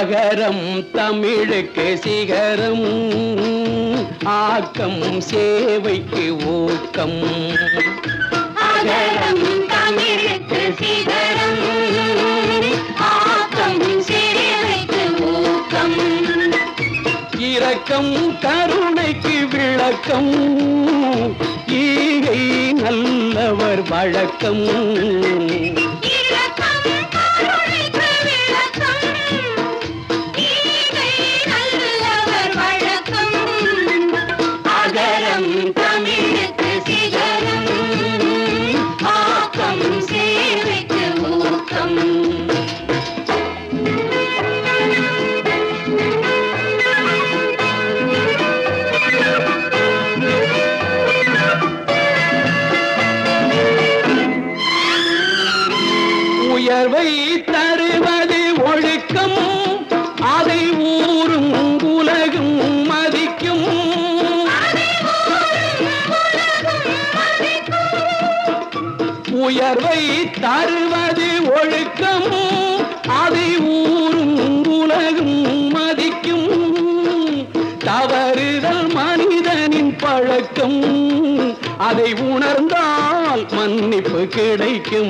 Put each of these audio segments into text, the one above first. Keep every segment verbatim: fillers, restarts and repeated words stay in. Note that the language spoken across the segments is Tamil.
அகரம் தமிழுக்கு சிகரம், ஆக்கம் சேவைக்கு ஊக்கம். அகரம் தமிழுக்கு சிகரம், ஆக்கம் சேவைக்கு ஊக்கம். இரக்கம் கருணைக்கு விளக்கம், ஈகை நல்லவர் வழக்கம். தமிழுக்கு சிகரம், ஆக்கம் சேவைக்கு ஊக்கம். உயர்வை தருவது ஒழுக்கம், அதை ஊரும் உலகும் மதிக்கும். உயர்வை தருவது ஒழுக்கம், அதை ஊரும் உலகும் மதிக்கும். தவறுதல் மனிதனின் பழக்கம், அதை உணர்ந்தால் மன்னிப்பு கிடைக்கும்.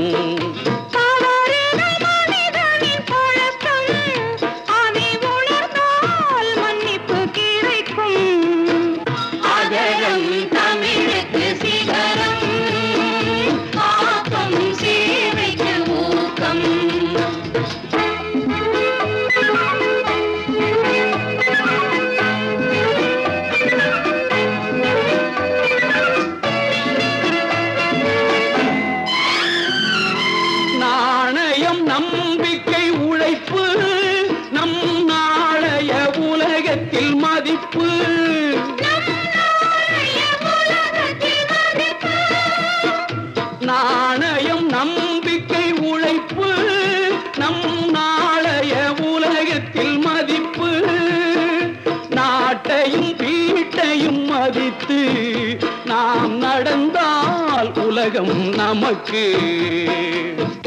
அகரம் தமிழுக்கு சிகரம், ஆக்கம் சேவைக்கு ஊக்கம். நாணயம் நம்பிக்கை உழைப்பு, நம் நாளைய உலகத்தில் மதிப்பு. நாணயம் நம்பிக்கை உழைப்பு, நம் நாளைய உலகத்தில் மதிப்பு. நாட்டையும் வீட்டையும் மதித்து நாம் நடந்தால் உலகம் நமக்கு.